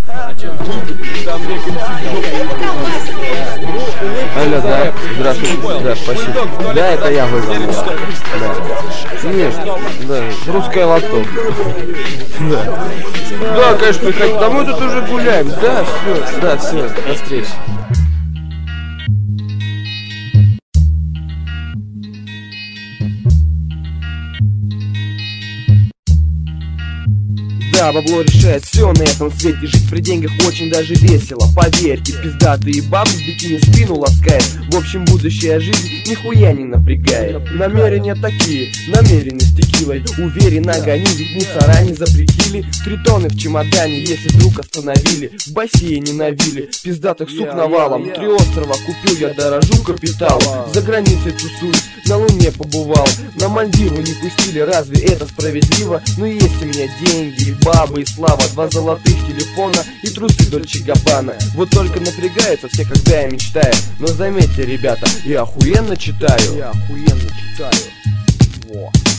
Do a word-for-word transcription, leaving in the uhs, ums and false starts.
Алло, да, здравствуйте, да, спасибо. Да, это я вызвал. Да. Нет, да, русское лото. Да. Да, конечно, приходите. Да мы тут уже гуляем. Да, все, да, все, до встречи. Да, бабло решает все на этом свете. Жить при деньгах очень даже весело, поверьте. Пиздатые бабы с бикини спину ласкает. В общем, будущая жизнь нихуя не напрягает. Намерения такие, намерены с текилой. Уверенно гоню, ведь мусора не запретили. Три тонны в чемодане, если вдруг остановили. В бассейне навили, пиздатых сук навалом. Три острова купил, я дорожу капиталом. За границей тусуюсь, на Луне побывал. На Мальдивы не пустили, разве это справедливо? Но есть у меня деньги, бабы и слава, два золотых телефона и трусы Дольче Габбана. Вот только напрягаются все, когда я мечтаю. Но заметьте, ребята, я охуенно читаю. Я охуенно читаю. Во.